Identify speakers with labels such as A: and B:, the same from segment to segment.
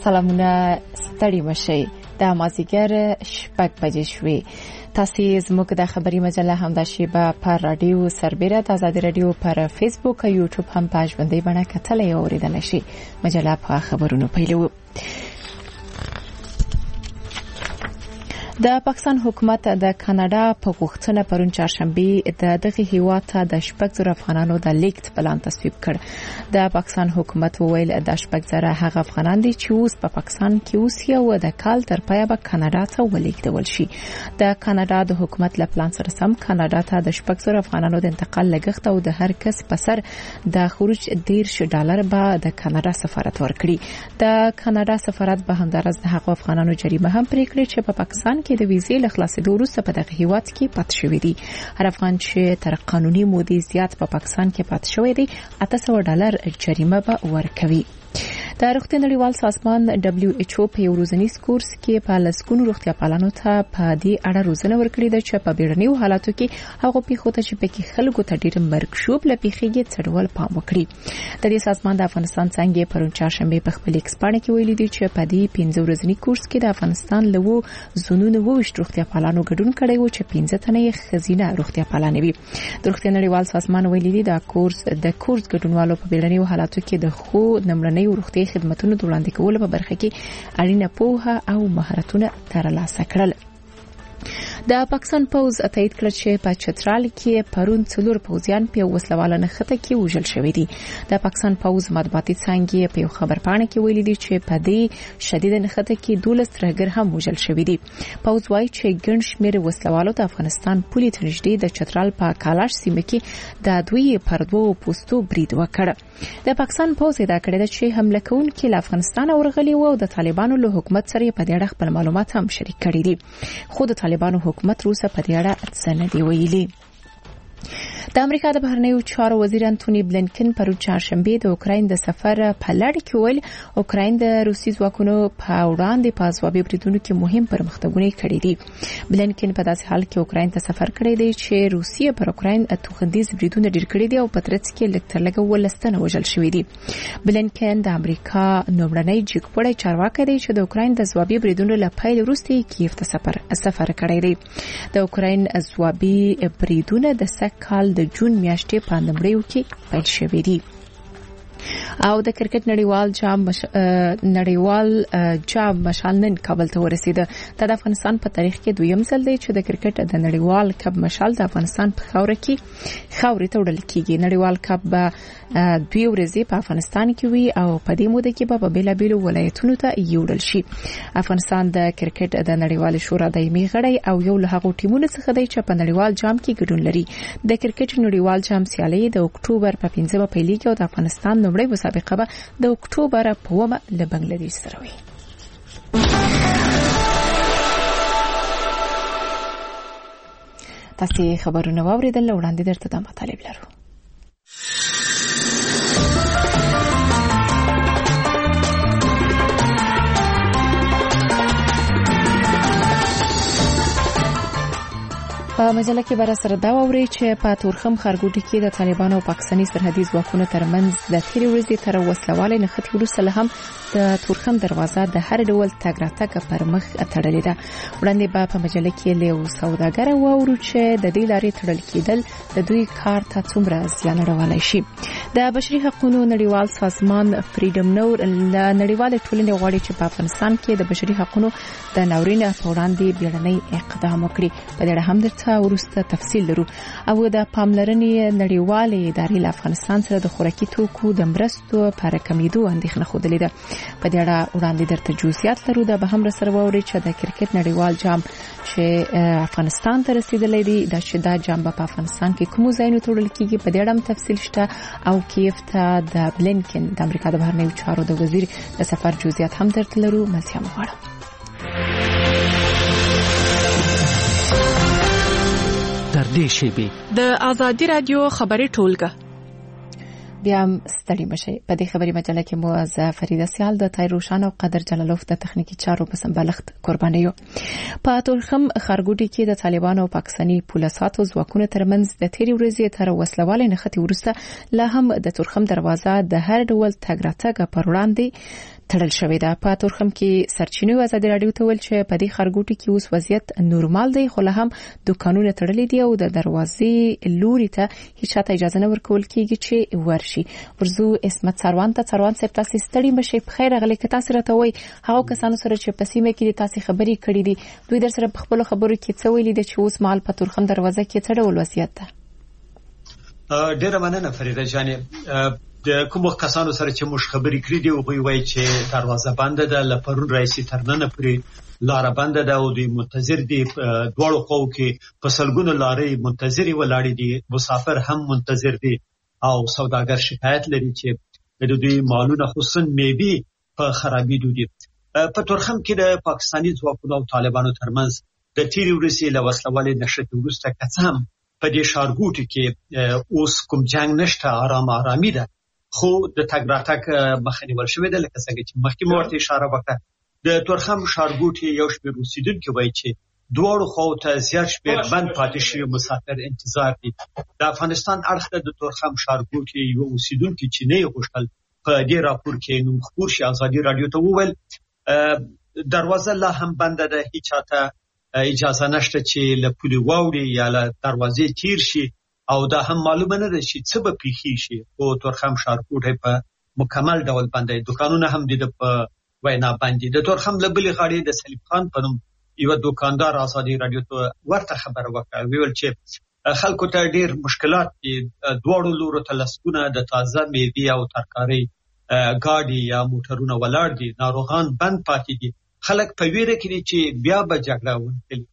A: سلامونه ستړي مشي د مازیګر شپږ بجې شوې. تاسو زموږ د خبري مجله همدا شیبه پر رادیو سربېره د آزادي رادیو پر فیسبوک او یوټیوب هم په ژوندۍ بڼه کتلای او اوریدلای شئ. مجله په خبرونو پیلو. د پاکستان حکومت د کاناډا په غوښتنه پرون چهارشنبه د دغه هیواد ته د 8,000 افغانانو د لیکت پلان تصویب کړ. د پاکستان حکومت وویل د 8,000 هغه افغانان دي چې اوس په پاکستان کې اوسي او د کال تر پایه به کاناډا ته ولیږدول شي. د کاناډا د حکومت له پلان سره سم کاناډا ته د 8,000 افغانانو د انتقال لګښت او د هر کس په سر د خروج $10 به د کاناډا سفارت ورکړي. د کاناډا سفارت به همدارس د هغو افغانانو جریمه هم پرې کړې چې په پاکستان کې د ویزې له خلاصېدو وروسته په دغه هیواد کې پاتې شوی دی. هر افغان چې تر قانوني مودې زیات په پاکستان کې پاتې شوی دی $800 جریمه به ورکوي. د روغتیا نړیوال سازمان WHO په یو ورځنیز کورس کې په لسګونو روغتیا پالانو ته په دې اړه روزنه ورکړې ده چې په بیړنیو حالاتو کې هغه پیښو ته چې پکې خلکو ته ډېر مرګ شوب لپیخېږي څړول پام وکړي. د دې سازمان د افغانستان څنګه پرون چهارشنبه په خپل ایکس باندې کې ویلي دي چې په دې 15 ورځنی کورس کې د افغانستان له زونونو 22 روغتیا پالانو ګډون کړی و چې 15 تنه خزینه روغتیا پالان وي. د روغتیا نړیوال سازمان ویلي دي د کورس ګډونوالو په بیړنیو حالاتو کې د خو نمړنۍ روغتي خدماتونو د وړاندې کولو په برخه کې اړینه پوهه او مهارتونه ترلاسه کړل. د پاکستان پوز تایید کړ چې په چترال کې پرون 4 پوزیان په وسلواله نخته کې وژل شوې دي. د پاکستان پوز مطبوعاتي څنګه په یو خبرپاڼه کې ویلي دي چې په دې شدید نخته کې 12 ترهګر هم وژل شوې دي. پوز وايي چې ګڼ شمېر وسلوالو د افغانستان پولي تنشدي د چترال په کالاش سیمه کې د دوی پر دوه پوسټو برید وکړ. د پاکستان پوز ادعا کړې ده چې حمله کوونکي له افغانستان اورغلي وو او د طالبانو له حکومت سره په دې اړه خپل معلومات هم شریک کړي دي. خو د طالبانو حکومت روسه په دې اړه څه نه دی ویلي. د امریکا د بهرنیو چارو وزیر انټونی بلینکن پرون چهارشنبه د اوکراین د سفر په لړ کې ویل اوکراین د روسي ځواکونو په وړاندې په ځوابي بریدونو کې مهم پرمختګونه کړي دي. بلینکن په داسې حال کې اوکراین ته سفر کړی دی چې روسیه پر اوکراین توغندیز بریدونه ډیر کړي دي او په ترڅ کې لکټرلګه ولستنه وژل شوې دي. بلینکن د امریکا نومړنی جګپړی چارواکي دی چې د اوکراین د ځوابي بریدونو لپاره وروسته کیف ته سفر کړی دی. د اوکراین ځوابي بریدونه د کال د جون میاشتې په لومړیو کې پیل شوې دي. او د کرکټ نړیوال جام مشال نن کابل ته ورسیده. د افغانستان په تاریخ کې دویم ځل دی چې د کرکټ د نړیوال کپ مشال د افغانستان په خاورې ته وړل کیږي. نړیوال کپ به 2 ورځې په افغانستان کې وي او په دې موده کې به بېلابېلو ولایتونو ته یوړل شي. افغانستان د کرکټ د نړیوال شورا دایمي غړی او یو له هغو ټیمونو څخه دی چې په نړیوال جام کې ګډون لري. د کرکټ نړیوال جام سیالي د اکتوبر په 15 پیلېږي او د افغانستان لومړی مسابقه به د اکتوبر په 1 له بنگلاديش سره وي. تاسو خبرونه واوریدل وړاندې درته د مطالب لرو. په مجله کې بر سره دا ووري چې په تورخم خرګوټي کې د طالبانو او پاکستاني سرحدي ځواکونو ترمنځ د تیرې ورځې تر وسلواله نخښتې وروسته هم د تورخم دروازه د هر ډول تګ راتګ پر مخ تړلې ده. وړاندې په مجله کې له سوداګر وورو چې د دې لارې تړل کېدل د دوی کار ته څومره زیان اړولی شي. د بشري حقوقو نړیوال سازمان فریډم نور له نړیوال ټولنې غواړي چې په افغانستان کې د بشري حقوقو د ناورین په وړاندې بیړنی اقدام وکړي. په دې اړه هم درته ورسته تفصیل لرو. او د پاملرنې نړیوالې ادارې له افغانستان سره د خوراکي توکو د مرستو پر کمیدو اندېښنه خوده لیده. په دې اړه وړاندې درته جزئیات لرو. د به هم سره ووري چې د کرکټ نړیوال جام چې افغانستان ته رسیدلی دی د شدا جام په افغانستان کې کوم ځایونه تړل کیږي. په دې اړه تفصیل شته او کیف ته د بلینکن د امریکا د بهرنیو چارو د وزیر د سفر جزئیات هم درته لرو. ملتیا مغواړم.
B: در دې شیبې
C: د آزادي رادیو خبري ټولګه
A: بیا ستړي مشي. په دې خبري مجله کې مو از فریده سیال د تای روشن او قدر جلالوف د تخنیکی چارو په سمبالښت قربانیو. په تورخم خرګوټي کې د طالبانو او پاکستاني پولیساتو ځواکونو ترمنځ د تیرې ورځې تر وسلواله نښتې وروسته لا هم د تورخم دروازه د هر ډول تګ راتګ پر وړاندې تړل شوې ده. په تورخم کې سرچینو ازادي رادیو ته ویل چې په دې خرګوټي کې اوس وضعیت نورمال دی، خو له هم دکانونه تړلي دي او د دروازې لوري ته هیڅ چاته اجازه نه ورکول کیږي چې ورشي. ورزو اسمت سروان ته سروان صاحب تاسو ستړي مشه په خیر غلي که تاسو راته وای هغه کسانو سره چې په سیمه کې تاسو خبرې کړې دي دوی در سره په خپل خبرو کې څه ویلي دي چې اوس مال په تورخم دروازه کې څه ډول وضعیت ده؟
D: ډیره مننه فریده جانې. د کوم کسانو سره چې موږ خبرې کړې دي او وایي چې دروازه بنده ده، لپرون رئیسي ترننه پرې لار بنده ده او دوی منتظر دي. دواړو خواو کې په سلګونو لارې منتظرې ولاړې دي، مسافر هم منتظر دي او سوداګر شکایت لري چې د دوی مالونه خصوصا میوې په خرابېدو دي. په تورخم کې د پاکستاني ځواکونو او طالبانو ترمنځ د تیرې ورځې له وسلوالې نښتې وروسته که څه هم په دې ښارګوټي کې اوس کوم جنګ نشته، آرامي ده، خو د تګ راتګ مخه نیول شوې ده. لکه څنګه چې مخکې مو ورته اشاره وکړه، د تورخم ښارګوټي یو شمېر اوسېدونکي وایي چې دواړو خواو ته زیات شمېر بند پاتې شوي مسافر انتظار دي. د افغانستان اړخ ته د تورخم ښارګوټي یو اوسېدونکي چې نه یې غوښتل په دې راپور کې نوم خپور شي، ازادي رادیو ته وویل دروازه لا هم بنده ده، هیڅ چاته اجازه نشته چې له پولې واوړي یا له دروازې تیر شي او دا هم معلومه نه ده چې څه به پیښی شي. خو تورخم ښارګوټی په مکمل ډول بند دی، دکانونه هم د په وینا باندې. د تورخم له بلې غاړې د سلیب خان په نوم یو دکاندار ازادي رادیو ته ورته خبره وکړه، ویل چې خلکو ته ډیر مشکلات دي، دواړو لورو ته لسګونه د تازه میوې او ترکارۍ ګاډي یا موټرونه ولاړ دي، ناروغان بند پاتې دي، خلک په ویره کې دي چې بیا به جګړه ونکړي.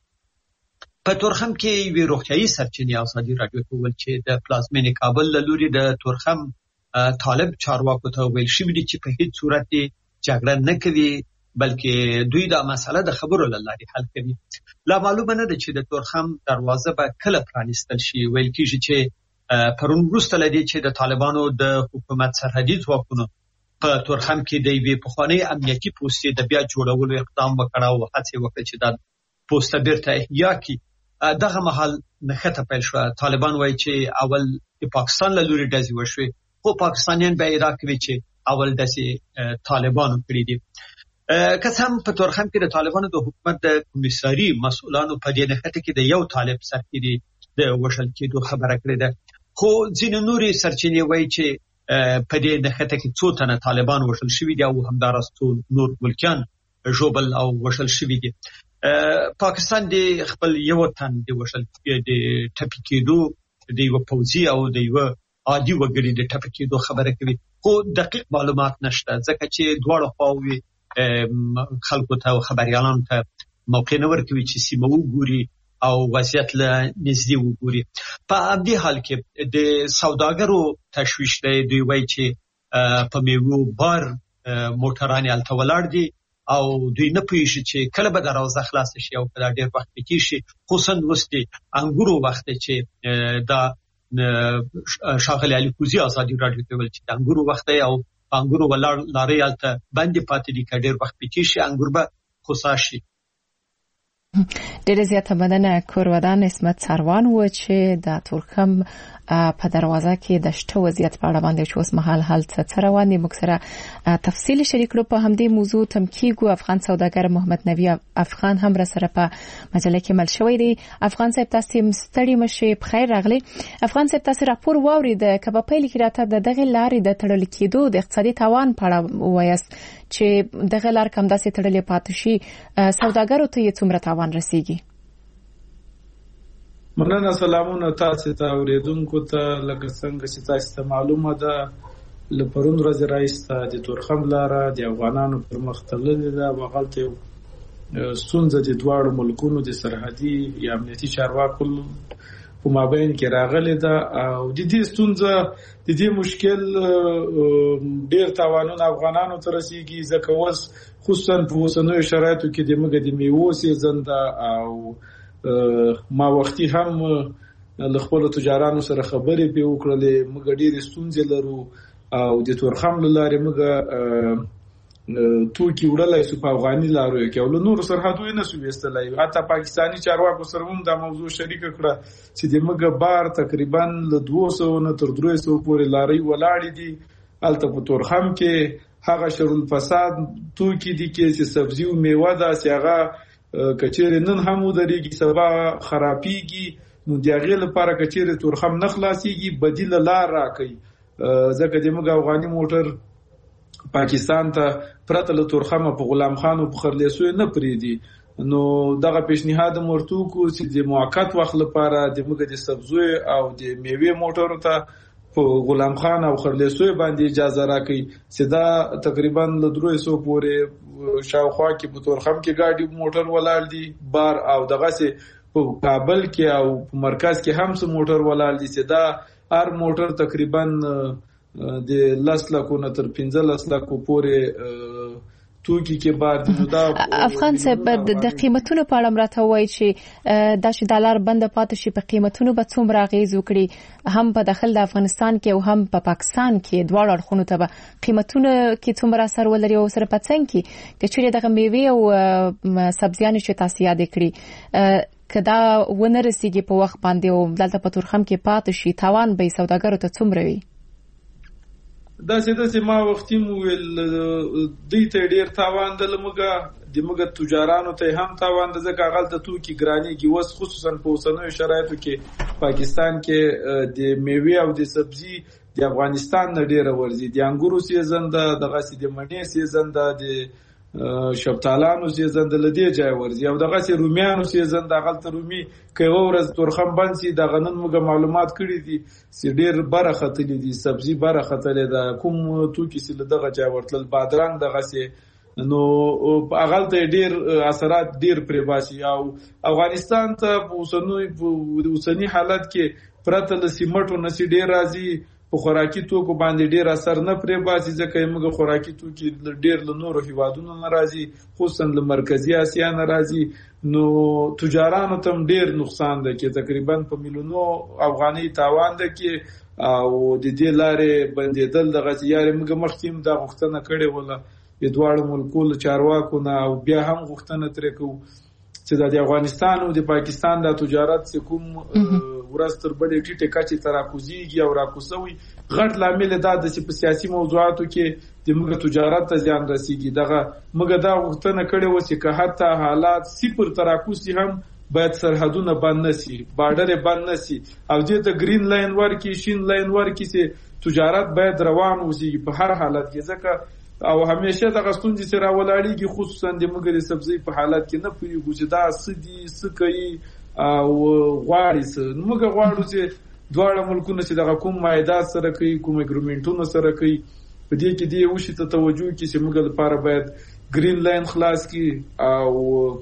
D: په تورخم کې یوې روغتیایي سرچینې ازادي رادیو ته وویل چې د پلازمینې کابل له لوري د تورخم طالب چارواکو ته ویل شوي دي چې په هیڅ صورت کې جګړه نه کوي، بلکې دوی دا مسله د خبرو له لارې حل کوي. لا معلومه نه ده چې د تورخم دروازه به کله پرانیستل شي. ویل کېږي چې پرون وروسته له دې چې د طالبانو د حکومت سرحدي ځواکونو په تورخم کې د یوې پخوانۍ امنیتي پوستې د بیا جوړولو اقدام وکړ او هڅې وکړې چې دا پوسته بیرته احیا کړي. دغه مهال نښته پیل شوه. طالبان وایي چې اول د پاکستان له لوري ډزې وشوې، خو پاکستانیان بیا ادعا کوي چې اول ډزې طالبانو کړي دي. که څه هم په تورخم کې د طالبانو د حکومت د کمیساري مسؤلانو په دې نښته کې د یو طالب سرتیري د وژل کېدو خبره کړې ده، خو ځینې نورې سرچینې وایي چې په دې نښته کې څو تنه طالبان وژل شوي دي او همداراز څو نور ملکیان ژوبل او وژل شوي دي. پاکستان د خپل یو تن د وژل د ټپي کېدو د یو پوځي او د یو عادي وګړي د ټپي کېدو خبره کوي، خو دقیق معلومات نشته ځکه چې دواړه خواوې خلکو ته او خبريالانو ته موقع نه ورکوي چې سیمه وګوري او وضعیت له نږدې وګوري. په دې حال کې د سوداګرو تشویش دی. دوی وایي چې په میوو بار موټران هلته ولاړ دي او دوی نه پوهېږي چې کله به دروازه خلاصه شي او کله ډېر وخت به تېر شي، خصوصا اوس د انګورو وخت دی چې دا ښاغلی علي کوزي ازادي راډیو ته ویل چې د انګورو وخت دی او په انګورو ولاړ لارې هلته بندې پاتې دي، که ډېر وخت به تېر شي انګور به خوسا شي.
A: ډېره زیاته مننه. کورودان اسمت سروان و چې د تورخم په دروازه کې د شته وضعیت په اړه باندې چې اوس مهال حل څه روان دي موږ سره تفصیل شریک کړو. په همدې موضوع تم کېږو. افغان سوداګر محمد نبی افغان هم را سره په مجله کې مل شوی دی. افغان صاحب تاسو ستړي مشه په خیر راغلی. افغان صاحب تاسو راپور واورید کبه پیل کې راته دغه لارې د تړل کېدو د اقتصادي تاوان په اړه وایست چې دغه لار کم داسې تړلې پاتې شي، سوداګرو ته یې څومره تاوان رسیږي؟
E: مننه. سلامونه تاسو ته اوریدونکو ته. لکه څنګه چې تاسو ته معلومه ده له پرون ورځې راهیسته د تورخم لاره د افغانانو پر مخ تړلې ده. هغلته ستونزه د دواړو ملکونو د سرحدي یا امنیتي چارواکو په مابین کې راغلې ده او د دې ستونزه د دې مشکل ډېر تاوانونه افغانانو ته رسیږي ځکه اوس خصوصا په اوسنیو شرایطو کې د موږ د میوو سیزن ده او ما وختي هم له خپلو تجارانو سره خبرې پې وکړلې. موږ ډېرې ستونزې لرو او د تورخم له لارې موږ توکي وړلای سو په افغاني لارو کې او له نورو سرحدونو نه سو وستلای. حتی پاکستاني چارواکو سره هم دا موضوع شریک کړه چې د موږ بار تقریبا له 200 نه تر 300 پورې لارې ولاړې دي هلته په تورخم کې هغه شرل فساد توکي دي کې چې سبزي او میوه ده چې هغه کچېره نن هم ودرېږي سبا خرابيږي نو د هغې لپاره کچېره تورخم نه خلاصيږي بدیل لار راکړي ځکه د موږ افغاني موټر پاکستان ته پرته له تورخمه په غلام خان او په خرلیسو نه پریدي نو دغه پیشنهاد مرتو کو چې د موقت وخت لپاره د موږ د سبزی او د میوه موټرو ته په غلام خان او خرلیسو باندې اجازه راکړي چې دا تقریبا له 300 پورې شاوخوا کې په تورخم کې گاډي موټر ولاړ دي بار او دغه سه په کابل کې او په مرکز کې هم څه موټر ولاړ دي چې دا هر موټر تقریبا د 10 لکو نه تر 15 لکو پورې توکی کې بعد دا
A: افغان صاحب د قیمتونو په اړه راته وایي چې د $10 بند پاتې شي په قیمتونو به څومره غیز وکړي هم په داخل د افغانستان کې او هم په پاکستان کې دواړو اړخونو ته به قیمتونه کې څومره اثر ولري او سره پڅنګ کې چې دغه میوه او سبزیانو چې تاسو یاد کړی کدا ونه رسیږي په وخت باندې او دلته په تورخم کې پاتې شي تاوان به سوداګرو ته څومره وي
E: دا چې ما وختي مو دوی ته ډیر تاوان د موږ تجارانو ته هم تاوان د ځکه غلطه توکي ګرانی کې وس خصوصا په اوسنوي شرایطو کې پاکستان کې د میوه او د سبزي د افغانستان نه ډیره ورزي د انګورو سیزن دغه سي د منې سیزن د شپتالانو سیزن د لدی ځای ورزي او دغه سي روميانو سیزن د غلطه رومي کيو ورځ تورخم بند سي د غنن موږ معلومات کړی دي سي ډیر بره خطلې دي سبزي بره خطلې ده کوم توکي سي دغه ځای ورتل بادرنګ دغه سي نو اغلطه ډیر اثرات ډیر پرې باسي او افغانستان ته په اوسنی حالت کې پرته له سیمټو نسی ډیر راځي په خوراکي توکو باندې ډیر اثر نه پرې باسي ځکه موږ خوراکي توکي ډیر له نورو هیوادونو ناراضي خصوصا له مرکزی اسیا ناراضي نو تجارانو تم ډیر نقصان ده کې تقریبا په میلیونو افغاني تاوان ده کې او د دې لارې بندیدل دغه یاري موږ مخکیم د غوښتنه کړې وله د دواړو ملکو چارواکو نه او بیا هم غوښتنه ترې کوو چې د افغانستان او د پاکستان د تجارت کوم ورستر بلې ټیټه کچې تراکوزیږي او راکوسوي غټ لامل دا د سیاسي موضوعاتو کې د موږ تجارت ته ځان رسیږي دغه موږ دا غوښتنه کړې و چې که حتی حالات صفر تراکوسي هم باید سرحدونه بند نشي بارډر بند نشي او د گرین لاین ورکی شین لاین ورکی چې تجارت باید روان وي په هر حالت کې ځکه او همیشه د غستونځي سره ولاړیږي خصوصا د موږ د سبزی په حالت کې نه پوهیږو چې دا سدي سکي او غواړي موږ غواړو چې دواړه ملکونه چې دغه کوم معاهدات سره کوي کوم اګریمنټونه سره کوي په دې کې دی وشي ته توجه کوي چې موږ لپاره باید گرین لاین خلاص کی او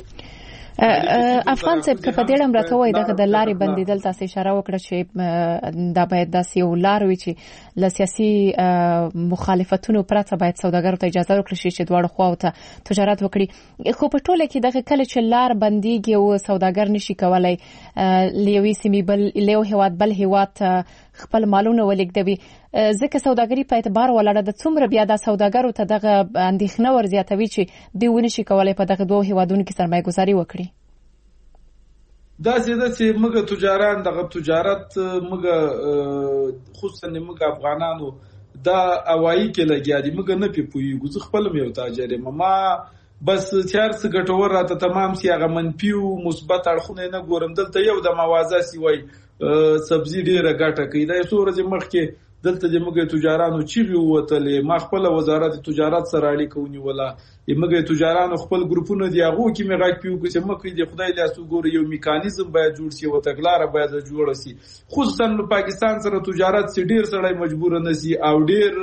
A: افغان صاحب که په دې اړه راته وایي دغه د لارې بندیدل تاسو اشاره وکړه چې دا باید داسې یو لار وي چې له سیاسي مخالفتونو پرته باید سوداګرو ته اجازه ورکړل شي چې دواړو خواو ته تجارت وکړي خو په ټوله کې دغه کله چې لار بندیږي او سوداګر نشي کولای لیوي سیمې بل لیو هیواد بل هیواد خپل مالونه ولګدوي ځکه سوداګري په اعتبار ولاړه د څومره بیا د سوداګرو ته دغه اندېښنه ورزیاتوي چې دوی ونشي کولای په دغه دوه هیوادونو کې سرمایه ګذاري وکړي
E: دا چې موږ تجاران دغه تجارت موږ خصوصا موږ افغانانو دا اوایي کې لګیا دي موږ نه پیپوي زه خپل یو تاجر ما بس چار څه ګټور راته تمام سی هغه منفي او مثبت اړخونه نه ګورم دلته یو د موازه سی وای سبزی ډیره ګټه کوي دا سورج مخ کې دلته د موږ تجارانو چیغي وتلې ما خپل وزارت تجارت سره اړیکه ونیوله موږ تجارانو خپل ګروپونه دی هغه کې مغاک پیو چې مکه د خدای لاسو ګور یو میکانیزم باید جوړ شي او تګلارې باید جوړ شي خصوصا په پاکستان سره تجارت سي ډیر سړی مجبور نه سي او ډیر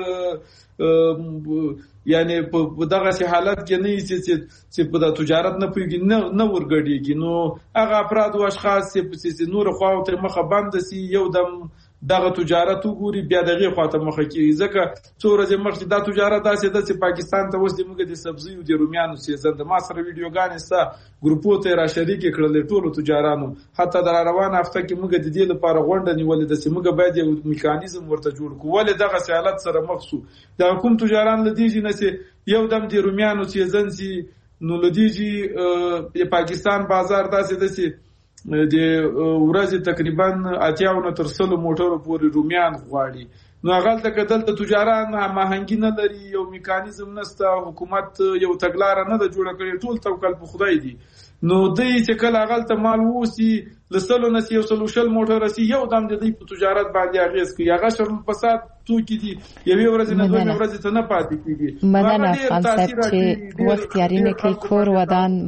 E: یعنی په دغه حالت کې نه چې په د تجارت نه پیږي نه ورګړيږي نو هغه افراد او اشخاص چې نور خواو ته مخه بند سي یو دم دغه تجارت وګوري بیا دغه خواته مخه کیږي ځکه څو ورځې مخکې دا تجارت داسې ده چې پاکستان ته اوس د موږ د سبزی او د رومیانو سیزن د ما سره ویډیوګانې ستا ګروپو ته را شریک کړل ټولو تجارانو حتی در روان هفته کې موږ د دې لپاره غونډه نیولې ده چې موږ باید یو میکانیزم ورته جوړ کړو ولې دغه حالت سره مخ شو د حکومت تجاران لدیږي نه چې یو دم د رومیانو سیزن سي نو لدیږي د پاکستان بازار داسې ده چې د ورځې تقریبا 80 تر 100 موټرو پورې رومیان غواړي نو هغه ته کدل ته تجاران ماهنګي نه لري یو میکانیزم نشته حکومت یو تګلار نه جوړ کړي ټول توکل په خدای دی نو دوی چې کله هغه ته مال ووسی لسلو نس یو سلوشل موټر رسی یو دم د دې په تجارت باندې اغیز کوي هغه شرم فساد توکي دي یوې ورځې نه دوه ورځې ته نه پاتې کیږي
A: مدنه افغان صاحب چې وخت یاري نه کوي کور ودان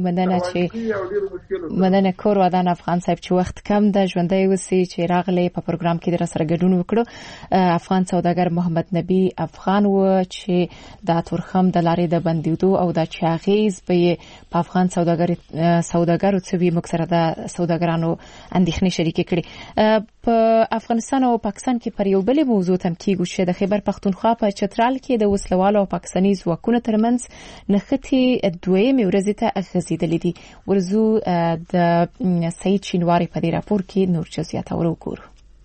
A: مدنه کور ودان افغان صاحب چې وخت کم د ژوندۍ وسی چې راغلي په پروګرام کې در سره ګډون وکړو افغان سوداګر محمد نبی افغان و چې د تورخم د لارې د بندیدو او د چاغیز په افغان سوداګرو څوی مکسره د سوداګرانو اندېښنې شریکې کړي په افغانستان او پاکستان کې پر یو بل موضوع تم کېږي چې د خیبر پختونخوا په چترال کې د وسلوالو او پاکستاني ځواکونو ترمنځ نښتې دویمې ورځې ته غځېدلې دي ورزو د سعید شینواری په دې راپور کې نور جزئیات وګورو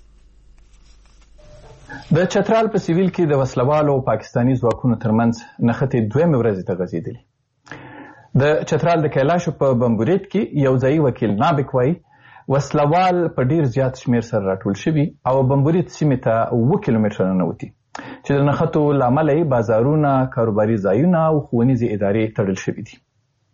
F: د چترال په سیویل کې د وسلوالو او پاکستاني ځواکونو ترمنځ نښتې دویمې ورځې ته غځېدلې د چترال د کیلاش په بمبوریت کې یو ځایي وکیل نابک وایي وسلوال په ډیر زیات شمیر سره راټول شوي او بمبوریت سیمې ته 7 کیلومتره ننوتي چې د نښتو له امله یې بازارونه کاروباري ځایونه او ښوونیزې ادارې تړل شوي دي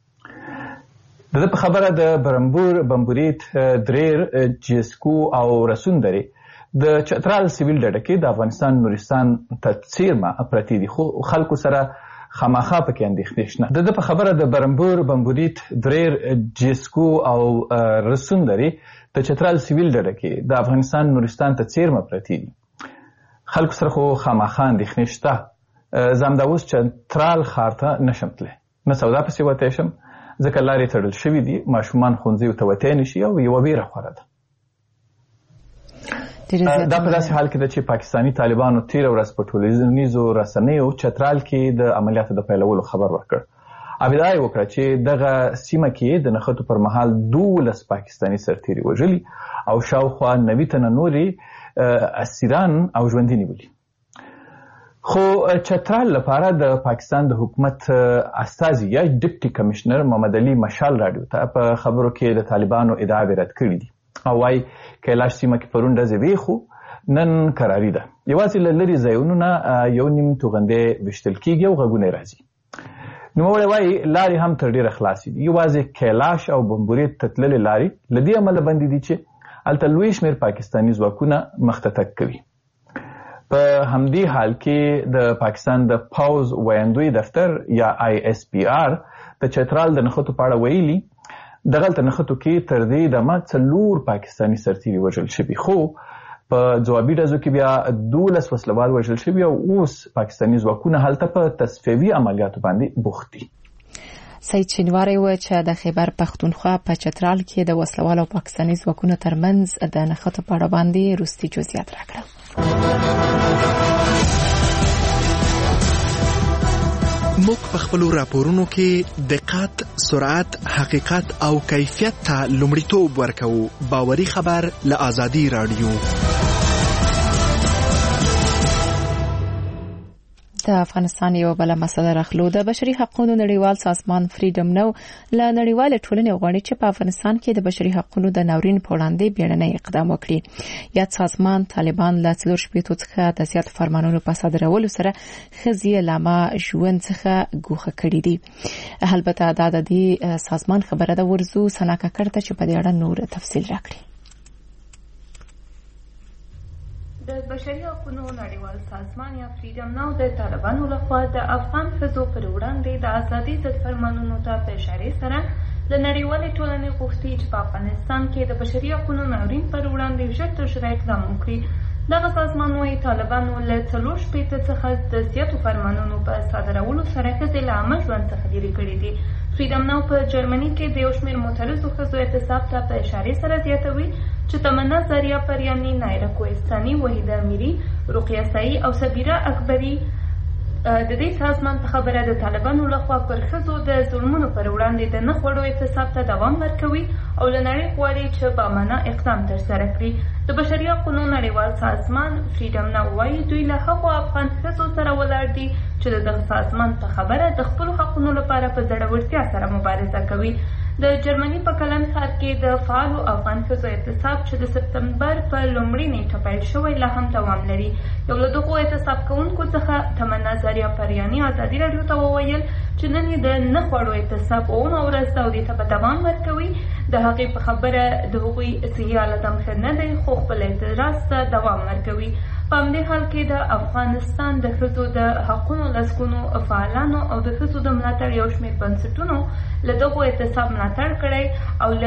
F: د په خبره د بمبوریت دریر جیسکو او رسون درې د چترال سیویل ډډه کې د افغانستان نورستان ته څیرمه پرتې دي خو خلکو سره خامخا پکې اندېښنې شته د په خبره د بمبوریت دریر جیسکو او رسون درې د چترال سیویل ډډه کې د افغانستان نورستان ته څیرمه پرتې دي خلکو سره خو خامخا اندېښنې شته زه همدا اوس چترال ښار ته نشم تللی نه سودا پسې وتی شم ځکه لارې تړل شوي دي ماشومان ښوونځیو ته وتی نه شي او یوه ویره خوره ده دا په داسې حال کې ده چې پاکستاني طالبانو تېره ورځ په ټولنیزو رسنیو چترال کې د عملیاتو د پیلولو خبر ورکړ ابتدا یې وکړه چې دغه سیمه کې د نښتو پر مهال 12 پاکستاني سرتیري وژلي او شاوخوا 90 تنه نورې اسیران او ژوندي نیولي خو چترال لپاره د پاکستان د حکومت استازي یا ډیپټي کمشنر محمد علي مشال راډیو ته په خبرو کې د طالبانو ادعاوې رد کړي دي او وايي کیلاش سیمه کې پرون ډزې ویخو نن قراري ده یوازې له لرې ځایونو نه یو نیم توغندې ویشتل کېږي او غږونه راځي نوموړی وايي لارې هم تر ډېره خلاصې دي یوازې کیلاش او بمبوریت ته تللې لارې له دې امله بندې دي چې هلته لوی شمېر پاکستاني ځواکونه مخته تګ کوي په همدې حال کې د پاکستان د پوز ویاندوی دفتر یا ISPR د چترال د نښتو په اړه ویلي دغلته نښتو کې تر دې دمه 4 پاکستاني سرتیري وژل شوي خو په ځوابي ډزو کې بیا 12 وسلوال وژل شوي او اوس پاکستاني ځواکونه هلته په تصفیوي عملیاتو باندې بوخت دي
A: سعید شینواری و چې د خیبر پختونخوا په چترال کې د وسلوالو او پاکستاني ځواکونو ترمنځ د نښتو په اړه باندې وروستي جزئیات راکړل
G: موږ په خپلو راپورونو کې دقت، سرعت، حقیقت او کیفیت ته لومړیتوب ورکوو. باوري خبر له آزادي رادیو.
A: د افغانستان یو بل مسله راخلو د بشري حقوقو نړیوال سازمان فریډم نو له نړیوال ټولنې غواړي چې په افغانستان کې د بشري حقوقو د ناورین په وړاندې بیړنی اقدام وکړي. یاد سازمان طالبان له 4 شپېتو څخه د زیات فرمانونو په صادرولو سره ښځې لامه ژوند څخه ګوښه کړي دي. البته دا د دې سازمان خبره ده ورزو سناکه کړته چې په دې اړه نور تفصیل راکړي.
H: د بشري حقوقو نړیوال سازمان یا فریډم ناو د طالبانو لخوا د افغان ښځو پر وړاندې د ازادۍ ضد فرمانونو ته په اشارې سره د نړیوالې ټولنې غوښتي چې په افغانستان کې د بشري حقوقو ناورین پر وړاندې ژر تر ژره اقدام وکړي. دغه سازمان وايي طالبانو له 4 شپېته څخه د زیاتو فرمانونو په صادرولو سره ښځې له عامه ژوند څخه لرې کړي دي. فریډم ناو په جرمني کې د یو شمېر معترضو ښځو اعتصاب ته په اشارې سره زیاتوي چې تمنا زاریا پریانی، نایره کوهستاني، وحیده امیری، رقیه سعی او صبیره اکبری د دې سازمان په خبره د طالبانو لخوا پر ښځو د ظلمونو پر وړاندې د نه خوړو اعتصاب ته دوام ورکوي او له نړۍ غواړي چې بامانه اقدام ترسره کړي. د بشري حقوقو نړیوال سازمان فریډم ناو وايي دوی له هغو افغان ښځو سره ولاړ دي چې د دغه سازمان په خبره د خپلو حقونو لپاره په زړورتیا سره مبارزه کوي. د جرمني په کلن ښار کې د فعالو افغان ښځو اعتصاب چې د سپتمبر په لومړۍ نیټه پیل شوی لا هم دوام لري. یو له دغو اعتصاب کوونکو څخه تمنا زریا پریاني ازادي راډیو ته وویل چې نن یې د نه خوړو اعتصاب اومه ورځ ده او دې ته به دوام ورکوي. د هغې په خبره د هغوی صحي حالت هم ښه نه دی خو خپل اعتراض ته دوام ورکوي. په همدې حال کې د افغانستان د ښځو د حقونو لسګونو فعالانو او د ښځو د ملاتړ یو شمېر بنسټونو له دغو اعتصاب ملاتړ کړی او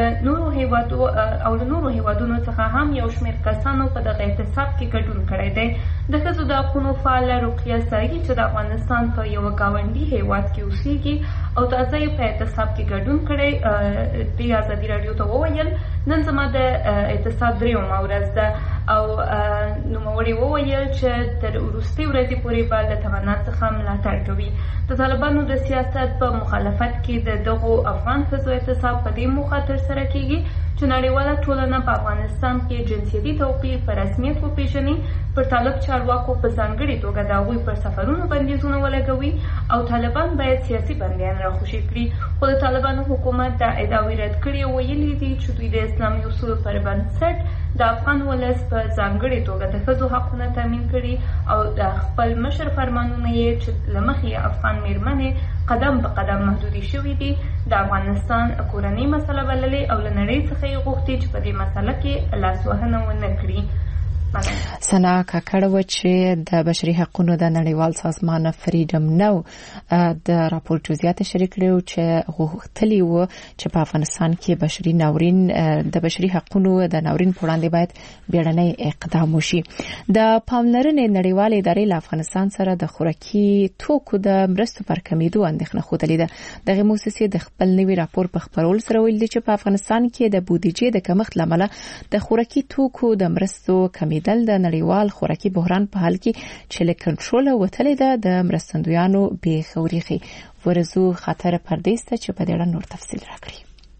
H: له نورو هیوادونو څخه هم یو شمېر کسانو په دغه اعتصاب کې ګډون کړی دی. د ښځو د حقونو فعاله رقیه سعید چې د افغانستان په یوه ګاونډي هیواد کې اوسېږي او تازه یې په اعتصاب کې ګډون کړی د ازادي راډیو ته وویل نن زما د اعتصاب درېیمه ورځ ده او نوموړې وویل چې تر وروستۍ ورځې پورې به له تمنا څخه ملاتړ کوي. د طالبانو د سیاست په مخالفت کې د دغو افغان ښځو اعتصاب په دې موخه ترسره کیږي چې نړیواله ټولنه په افغانستان کې جنسیتي توپیر په رسمیت وپېژني، پر طالب چارواکو په ځانګړې توګه د هغوی پر سفرونو بندیزونه ولګوي او طالبان باید سیاسي بندیان راخوشي کړي. خو د طالبانو حکومت دا ادعاوې رد کړي او ویلي دي چې دوی د اسلامي اصولو پر بنسټ د افغان ولس په ځانګړې توګه د ښځو حقونه تامین کړي او د خپل مشر فرمانونه یې چې له مخې افغان میرمنې قدم په قدم محدودې شوې دي د افغانستان کورنۍ مسله بللې او له نړۍ څخه یې غوښتي چې په دې مسله کې لاسوهنه ونه کړي.
A: سنا کاکړ و چې د بشري حقوقو د نړیوال سازمان فریډم نو د راپور جزئیات شریک کړو چې غوښتلی و چې په افغانستان کې بشري ناورین د بشري حقوقو د ناورین په وړاندې باید بیړنی اقدام وشي. د پاملرنې نړیوال ادارې له افغانستان سره د خوراکي توکو د مرستو پر کمیدو اندېښنه ښودلې ده. دغه مؤسسې د خپل نوي راپور په خپرولو سره ویلي دي چې په افغانستان کې د بودیجې د کمښت لامل د خوراکي توکو د مرستو کمیدل د نړیوال خوراکي بحران په حال کې چې له کنټروله وتلې ده. د مرستندویانو بې خوريخي ورزو خطر پردیس ته چې په دې اړه نور تفصیل راکړي.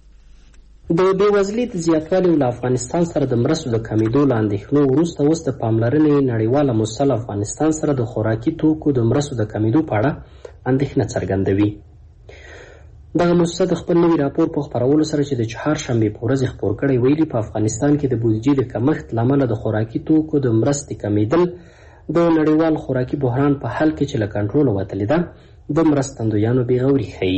I: د بېوزلۍ د زیاتوالي له افغانستان سره د مرستو د کمیدو له اندېښنو وروسته اوس د پاملرنې نړیواله موسسه افغانستان سره د خوراکي توکو د مرستو د کمیدو په اړه اندېښنه څرګندوي. دغه موسسه د خپل نوي راپور په خپرولو سره چې د چهارشنبې په ورځ خپور کړی ویلي په افغانستان کې د بودیجې د کمښت له امله د خوراکي توکو د مرستې کمیدل د نړیوال خوراکي بحران په حال کې چې له کنټروله وتلې ده د مرستندویانو بېغوري ښیي.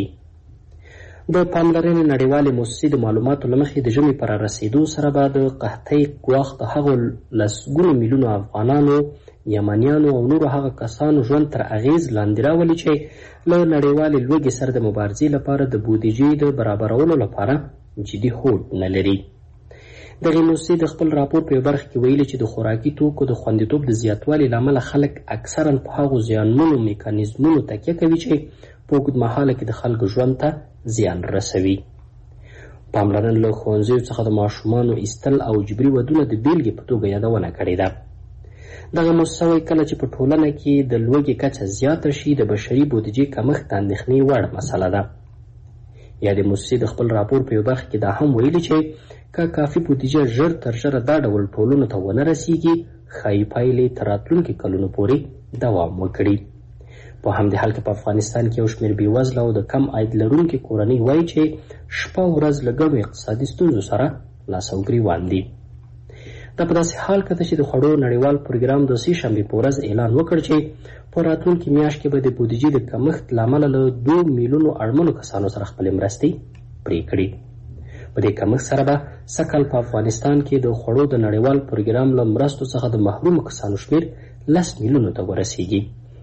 I: د پاملرنې نړیوالې موسسې د معلوماتو له مخې د ژمي پر رسېدو سره به د قحطۍ ګواښ د هغو لسګونو میلیونو افغانانو، یمنیانو او نورو هغه کسانو ژوند تر اغیز لاندې راولي چې له نړیوالې لوږې سره د مبارزې لپاره د بودیجې د برابرولو لپاره جدي هوډ نه لري. دغې موسسې د خپل راپور په یوه برخه کې ویلي چې د خوراکي توکو د خوندیتوب د زیاتوالي له امله خلک اکثرا په هغو زیانمنو میکانیزمونو تکیه کوي چې په اوږدمهاله کې د خلکو ژوند ته زیان رسوي. پاملرنه له ښوونځیو څخه د ماشومانو ایستل او جبري ودونه د بیلګې په توګه یادونه کړې ده. دغه موسسه وایي کله چې په ټولنه کې د لوږې کچه زیاته شي د بشري بودیجې کمښت د اندېښنې وړ مسله ده. یا د موسسې د خپل راپور په یو برخه کې دا هم ویلي چې که کافي بودیجه ژر تر ژره دا ډول ټولنو ته ونه رسیږي ښایي پایلې تر راتلونکي کلونو پورې دوام وکړي. په همدې حال کې په افغانستان کې یو شمېر بېوزله او د کم عاید لرونکي کورنۍ وایي چې شپه ورځ له ګڼو اقتصادي ستونزو سره لاس او ګریوان دي. دا په داسې حال کې ده چې د خوړو نړیوال پروګرام د سې شنبې په ورځ اعلان وکړ چې په راتلونکي میاشت کې به د بودیجې د کمښت له امله له 2 میلیونو اړمنو کسانو سره خپلې مرستې پرې کړي. په دې کمښت سره به سږکال په افغانستان کې د خوړو د نړیوال پروګرام له مرستو څخه د محرومو کسانو شمېر 10 میلیونو ته ورسیږي.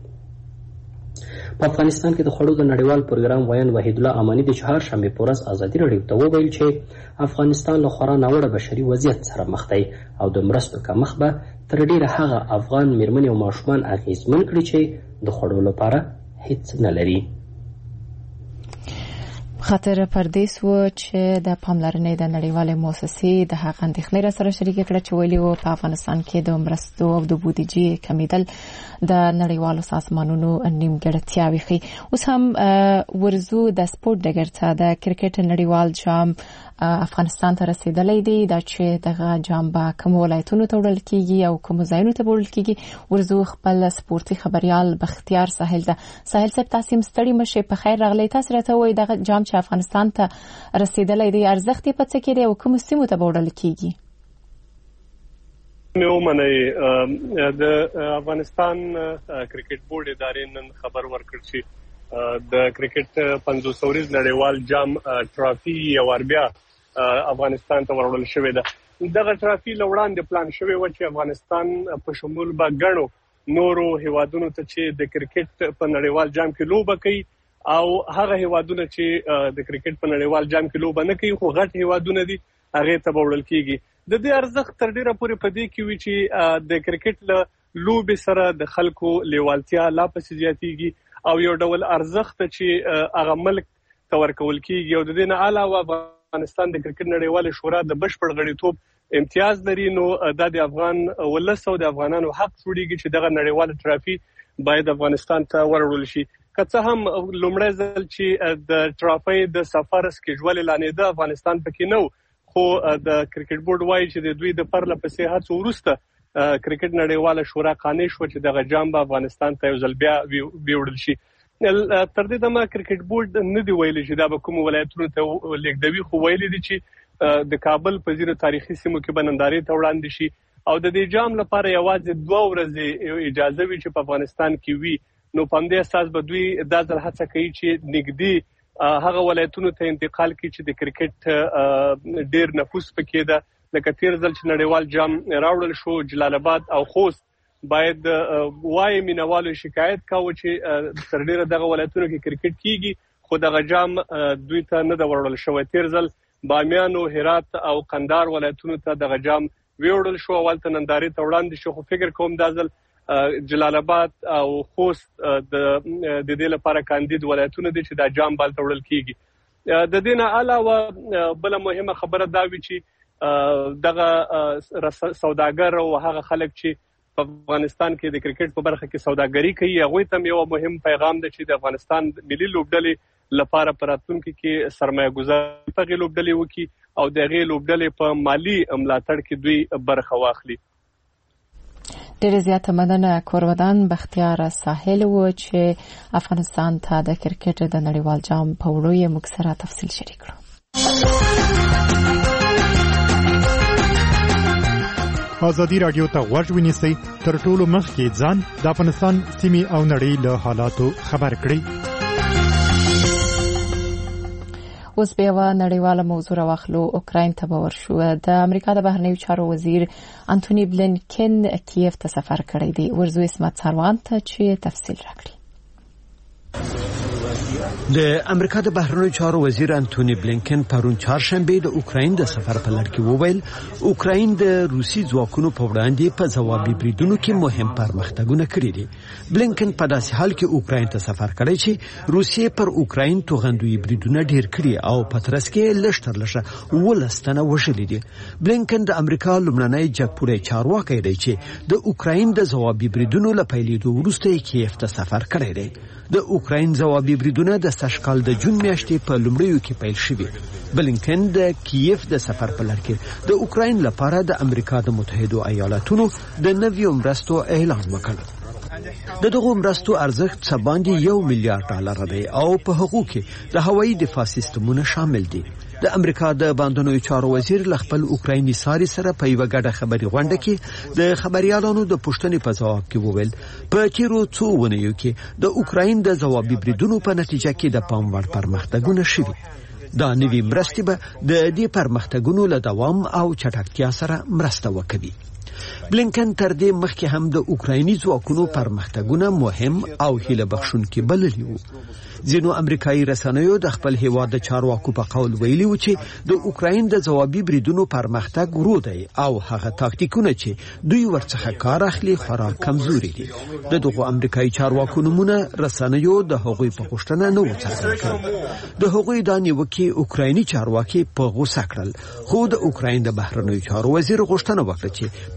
I: په افغانستان کې د خوړو د نړیوال پروګرام ویان وحید الله امانی د چهارشنبې په ورځ ازادي راډیو ته وویل چې افغانستان له خورا ناوړه بشري وضعیت سره مخ دی او د مرستو کمښت به تر ډېره هغه افغان میرمنې او ماشومان اغېزمن کړي چې د خوړو لپاره هیڅ نه لري.
A: خاطر پردیس و چې د پاملرنې د نړیوالې مؤسسې د هغه اندېښنې را سره شریک کړه چې ویلي و په افغانستان کې د مرستو او د بودیجې کمیدل د نړیوالو سازمانونو نیمګړتیاوې ښیي. اوس هم ورزو د سپورت ډګر ته د کرکټ نړیوال جام افغانستان ته رسیدلې دي دا چې دغه جام به کوم ولایتونو ته وړل کیږي او کوم ځایونو ته وړل کیږي ورزو خپل سپورتي خبريال بختیار ساحل صاحب تاسو ستړي مشه په خیر راغلی تاسو راته وای دغه جام چې افغانستان ته رسیدلې دي ارزښت په څه کې دی او کوم سیمو ته وړل کیږي
J: مې ومنه د افغانستان کرکټ بورډ ادارې نن خبر ورکړ چې د کرکټ 500 ورځ نړیوال جام ټرافي یو بیا افغانستان ته ورول شوې ده دغه ټرافي لوړاندې پلان شوی و چې افغانستان په شمول به غنو نورو هیوادونو ته چې د کرکټ په نړیوال جام کې لوبه کوي او هغه هیوادونه چې د کرکټ په نړیوال جام کې لوبه نه کوي خو غټ هیوادونه دي هغه ته وړل کیږي د دې ارزښت تر ډیره پورې پدې کې وی چې د کرکټ له لوبې سره د خلکو لیوالتیا لا پسې زیاتېږي او یو ډول ارزښت چې هغه ملک تور کول کیږي او د دې نه علاوه افغانستان د کرکټ نړیوال شورا د بشپړ غړیتوب امتیاز لري نو د افغان ولسو د افغانانو حق جوړیږي چې دغه نړیوال ټرافي باید افغانستان ته ورول شي که هم لومړی ځل چې د ټرافي د سفر سکیجول اعلان د افغانستان پکې نو خو د کرکټ بورډ وایي چې د دوی د پرله پسې هڅو وروسته کرکټ نړیواله شورا قانع شو چې دغه جام به افغانستان ته یو ځل بیا ویوړل شي تر دې دمه کرکټ بورډ نه دی ویلي چې دا به کوم ولایتونو ته لیږدوي خو ویلي دي چې د کابل په ځینو تاریخي سیمو کې به نندارې ته وړاندې شي او د دې جام لپاره یوازې 2 ورځې اجازه وي چې په افغانستان کې وي نو په دې اساس به دوی دا ځل هڅه کوي چې نږدې هغه ولایتونو ته انتقال کړي چې د کرکټ ډیر نفوس پکې ده لکه تیر ځل چې نړیوال جام راوړل شو جلال آباد او خوست باید وای مینوالو شکایت کاوه چې تر ډیره دغه ولایتونو کې کرکټ کیږي خو دغه جام دوی ته نه د وړل شو تیر ځل بامیان او هرات او قندهار ولایتونو ته دغه جام ویوړل شو ولته نندارې ته وړاندې شو خو فکر کوم دا ځل جلال آباد او خوست د دې لپاره کاندید ولایتونه دي چې دا جام بال تړل کیږي د دې نه علاوه بل مهمه خبره دا وی چې دغه سوداګر او هغه خلک چې په افغانستان کې د کرکټ په برخه کې سوداګري کوي هغه ته یو مهم پیغام دی چې د افغانستان ملي لوبډلې لپاره پراتونکو کې سرمایه گذاري په لوبډلې وکي او دغه لوبډلې په مالی ملاتړ کې دوی برخه واخلي
A: ډېر زیاته مننه کورودان بختیار ساحل و چې افغانستان ته د کرکټ د نړیوال جام په وړاندې یې موږ سره تفصیل شریک کړو
K: ازادي رادیو ته غوږ ونیسئ تر ټولو مخکې ځان د افغانستان سیمې او نړۍ له حالاتو خبر کړئ
A: اوس به یو نړیواله موضوع راوخلو اوکراین ته باور شو د امریکا د بهرنیو چارو وزیر انټونی بلینکن کیف ته سفر کړی دی ورزو اسمت سروان ته چې تفصیل راکړي
L: د امریکا د بهرنیو چارو وزیر انټونی بلینکن پرون چهارشنبه د اوکراین د سفر په لړ کې وویل اوکراین د روسي ځواکونو په وړاندې په ځوابي بریدونو کې مهم پرمختګونه کړي دي بلینکن په داسې حال کې اوکراین ته سفر کړی چې روسیې پر اوکراین توغندوي بریدونه ډیر کړي او په ترڅ کې لشتر لشه ولستنه وشلې دي بلینکن د امریکا لومړنی جګپوړی چارواکي دی چې د اوکراین د ځوابي بریدونو لپاره وروسته کیف ته سفر کړی دی د اوکراین ځوابي بریدونه د سشکال د جون میاشتې په لومړیو کې پیل شوي بلینکن د کیف د سفر په لړ کې د اوکراین لپاره د امریکا د متحده ایالاتونو د نویو مرستو اعلان وکړ د دغه مرستو ارزښت څه باندې $1 میلیارډ دی او په هغو کې د هوایي دفاع سیستمونه شامل دي د امریکا د باندنوي چارو وزیر ل خپل اوکرایني ساري سره په یو غډه خبري غونډه کې د خبريالانو د پوښتنې په ځواب کې وویل په تیرو څو ونیو کې د اوکراین د ځوابي بریدونو په نتیجه کې د پام وړ پرمختګونه شوي دا نوي مرستې به د دې پرمختګونو له دوام او چټکتیا سره مرسته وکړي بلینکن تر دې مخکې هم د اوکرایني ځواکونو پرمختګونه مهم او هیله بخښونکي بللي وو ځینو امریکایي رسنیو د خپل هیواد د چارواکو په قول ویلي و چې د اوکراین د ځوابي بریدونو پرمختګ ورو دی او هغه تاکتیکونه چې دوی ورڅخه کار اخلي خورا کمزوري دي د دغه امریکایي چارواکو نمونه رسنیو د هغوی په غوښتنه نه وڅرګند د هغوی د نیوکې اوکرایني چارواکي په غوسه کړل خو د اوکراین د بهرنیو چارو وزیر غوښتنه وکړه چې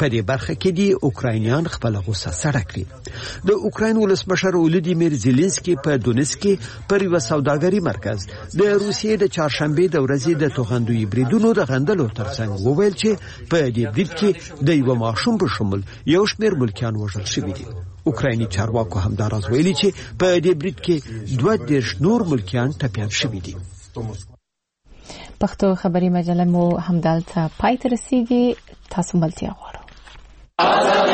L: په دې برخه کې دي اوکراینیان خپل غوسه سړه کړي. د اوکراین ولسمشر ولودیمیر زيلنسکي په دونیسک کې پر یو سوداګري مرکز د روسیې د چهارشنبه د ورځې د توغندوی بریدونو د غندلو ترڅنګ وویل چې په دې برید کې د یو ماشوم په شمول یو شمېر ملکیان وژل شوي دي. اوکرایني چارواکو همداراز ویلي چې په دې برید کې 22 نور ملکیان ټپیان شوي دي.
A: پښتو خبري مجله مو همدلته پای ته رسیدي. تاسو ملتیا غواړو.